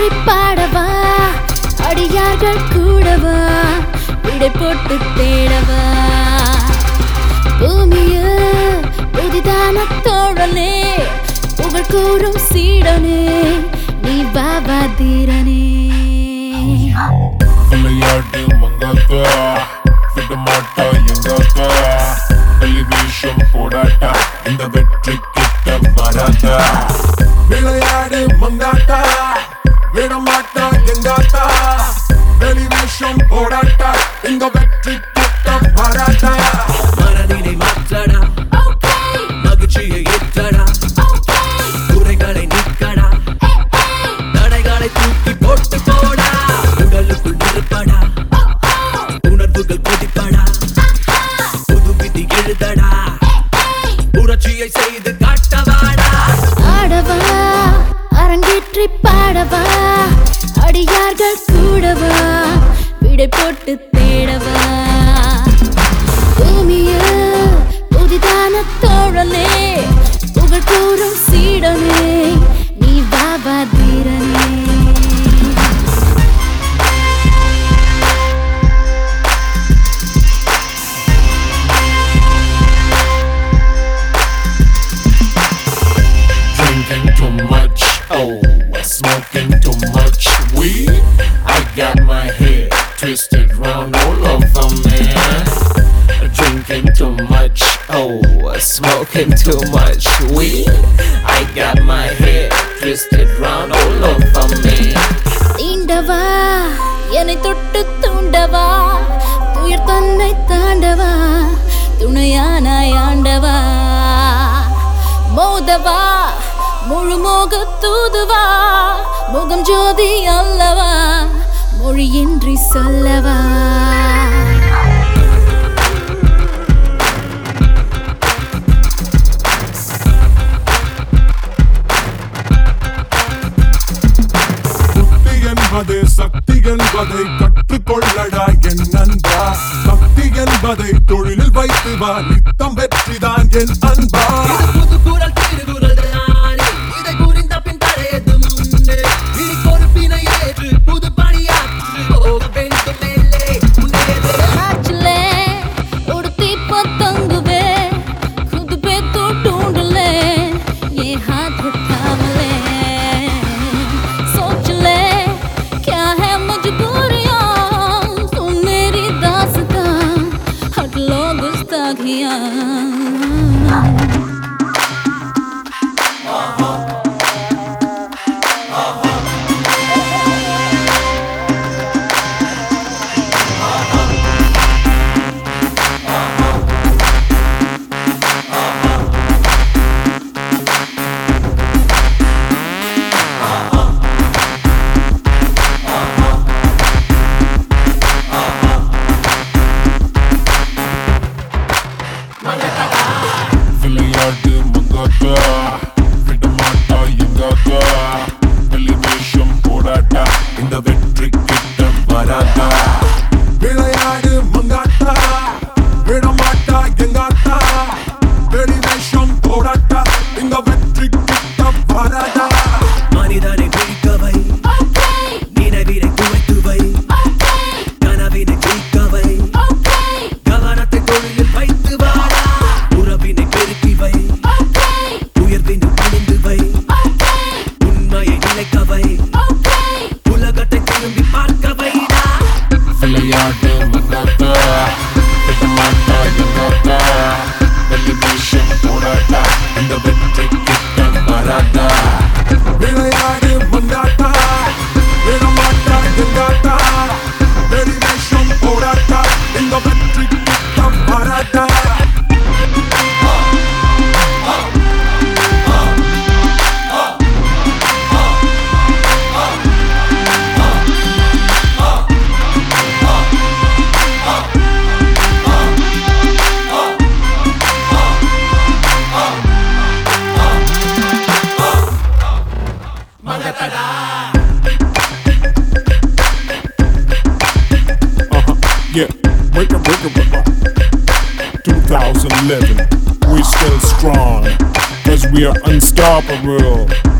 அரங்கேற்றி பாடவா அடியார்கள் கூடவா விடை போட்டு தேடவா பூமியில் புதிதான தோழனே புகழ் கூறும் சீடனே நீ பாபா தீரனே விளையாட்டு மங்காத்தா விடமாட்டா எங்காத்தா டெலிவிஷன் போடாட்டா இந்த வெற்றி கிட்ட வராதா விளையாடு மங்காத்தா விடமாட்டா எங்காத்தா டெலிவிஷன் போடாட்டா இந்த வெற்றி கிட்ட வராதா மனதினை மாற்றடா மகிழ்ச்சியை ஏற்றடா குறைகளை நீக்கடா தடைகளை தூக்கி போட்டு போடா உடலுக்குள் இருப்படா உணர்வுகள் கொதிப்படா புது விதி எழுதடா புரட்சியை செய்து காட்டவாடா ஆடவா அரங்கேற்றி பாடவா அடியார்கள் கூடவா விடை போட்டு தேடவா பூமியில் புதிதான தோழனே புகழ் கூறும் சீடனே நீ Baba தீரனே Drinking too much, oh, smoking too much weed. I got my head twisted round all over me. Drinking too much, oh, smoking too much weed. I got my head twisted round all over me. தீண்டவா என்னை தொட்டு தூண்டவா துயர் தன்னை தாண்டவா துணையானாய் ஆண்டவா மோதவா முழு மோக தூதுவா முகம் ஜோதி அல்லவா மொழியின்றி சொல்லவா புத்தி என்பது சக்தி என்பதை கற்றுக்கொள்ளடா என் நண்பா சக்தி என்பதை தொழிலில் வைத்து வா நித்தம் வெற்றிதான் என் அன்பா புது குரல் திருகுரல் தானே இதை புரிந்த பின் தடையது முன்னே இனி பொறுப்பினை ஏற்று புது பணியாற்று போக வேண்டும் மேலே முன்னேறு ஆச்சுலே உடுத்தி பத்தங்குவே खुद पे तो ढूंढ ले ये हाथ थाम ले सोच ले क्या है मजबूरियां तुम मेरी दास्तां हट लो गुस्ताखियां விளையாட்டு மங்காத்தா விடமாட்டா எங்காத்தா டெலிவிஷன் போடாட்டா இந்த வெற்றி கிட்ட வராதா விளையாடு மங்காத்தா விடமாட்டா எங்காத்தா டெலிவிஷன் போடாட்டா இந்த வெற்றி கிட்ட வராதா மனிதனை பிடிக்கவை நினைவினை குவைத்துவை கனவினை ஜெயிக்கவை கவனத்தை தொழிலில் வைத்து வாடா உறவினை பெருக்கிவை உயர்வினை பணிந்து வை உண்மையை நிலைக்கவை உலகத்தை திரும்பி பார்க்க வைடா விளையாட்டு மங்காத்தா விடமாட்டா எங்காத்தா டெலிவிஷன் போடாட்டா இந்த வெற்றி கிட்ட வராதா விளையாடு மங்காத்தா விடமாட்டா எங்காத்தா டெலிவிஷன் போடாட்டா இந்த வெற்றி கிட்ட வராதா Yeah, break it. 2011, we're still strong, cause we are unstoppable.